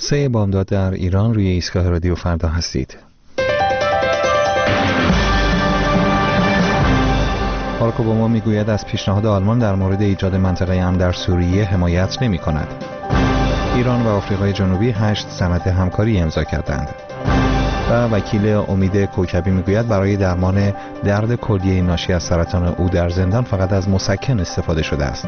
3 بامداد در ایران روی ایستگاه رادیو فردا هستید. باراک اوباما میگوید از پیشنهاد آلمان در مورد ایجاد منطقه امن در سوریه حمایت نمی کند. ایران و آفریقای جنوبی 8 سند همکاری امضا کردند. و وکیل امید کوکبی میگوید برای درمان درد کلیه ناشی از سرطان او در زندان فقط از مسکن استفاده شده است.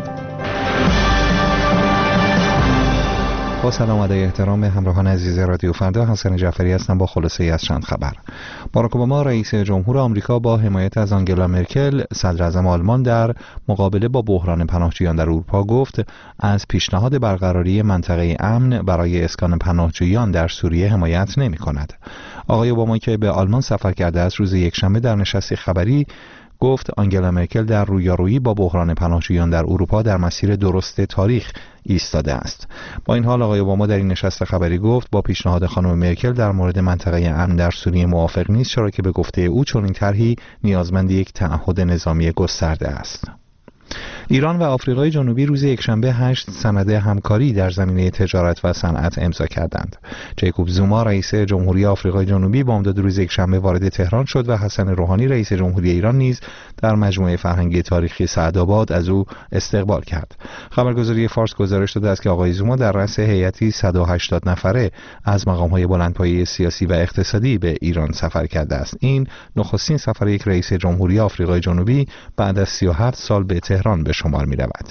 با سلام و ادای احترام همراهان عزیز رادیو فردا، حسن جعفری هستم با خلاصه‌ای از چند خبر. باراک اوباما رئیس جمهور آمریکا با حمایت از آنگلا مرکل صدر اعظم آلمان در مقابله با بحران پناهجویان در اروپا گفت از پیشنهاد برقراری منطقه امن برای اسکان پناهجویان در سوریه حمایت نمی‌کند. آقای اوباما که به آلمان سفر کرده است روز یکشنبه در نشستی خبری گفت آنگلا مرکل در رویارویی با بحران پناهجویان در اروپا در مسیر درست تاریخ ایستاده است. با این حال آقای اوباما در این نشست خبری گفت با پیشنهاد خانم مرکل در مورد منطقه امن در سوریه موافق نیست، چرا که به گفته او چنین طرحی نیازمند یک تعهد نظامی گسترده است. ایران و آفریقای جنوبی روز یکشنبه 8 سند همکاری در زمینه تجارت و صنعت امضا کردند. جیکوب زوما رئیس جمهوری آفریقای جنوبی بامداد روز یکشنبه وارد تهران شد و حسن روحانی رئیس جمهوری ایران نیز در مجموعه فرهنگی تاریخی سعدآباد از او استقبال کرد. خبرگزاری فارس گزارش داده است که آقای زوما در رأس هیئتی 180 نفره از مقام‌های بلندپایه سیاسی و اقتصادی به ایران سفر کرده است. این نخستین سفر یک رئیس جمهوری آفریقای جنوبی بعد از 37 سال به تهران به شمار می رود.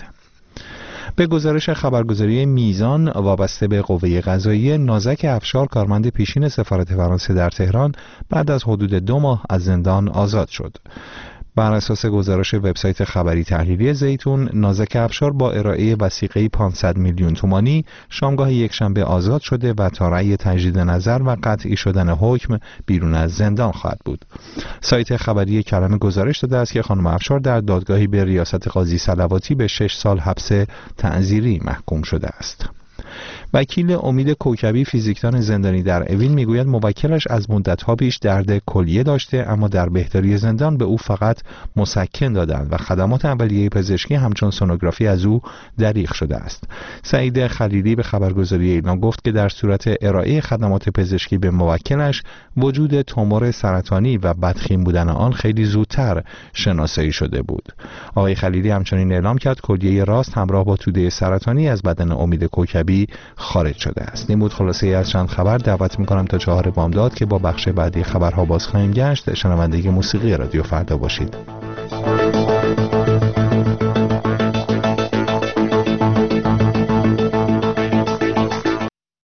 به گزارش خبرگزاری میزان وابسته به قوه قضاییه، نازک افشار کارمند پیشین سفارت فرانسه در تهران بعد از حدود 2 ماه از زندان آزاد شد. بر اساس گزارش وبسایت خبری تحلیلی زیتون، نازک افشار با ارائه وثیقه 500 میلیون تومانی شامگاه یکشنبه آزاد شده و تا رأی تجدید نظر و قطعی شدن حکم بیرون از زندان خواهد بود. سایت خبری کلمه گزارش داده است که خانم افشار در دادگاهی به ریاست قاضی صلواتی به 6 سال حبس تعزیری محکوم شده است. وکیل امید کوکبی فیزیکدان زندانی در اوین میگوید موکلش از مدت‌ها پیش درد کلیه داشته، اما در بهداری زندان به او فقط مسکن دادند و خدمات اولیه پزشکی همچون سونوگرافی از او دریغ شده است. سعید خلیلی به خبرگزاری ایران گفت که در صورت ارائه خدمات پزشکی به موکلش وجود تومور سرطانی و بدخیم بودن آن خیلی زودتر شناسایی شده بود. آقای خلیلی همچنین اعلام کرد کلیه راست همراه با توده سرطانی از بدن امید کوکبی خارج شده است. این بود خلاصه از چند خبر. دعوت میکنم تا 4 بامداد که با بخش بعدی خبرها باز خواهیم گشت. شنونده موسیقی رادیو فردا باشید.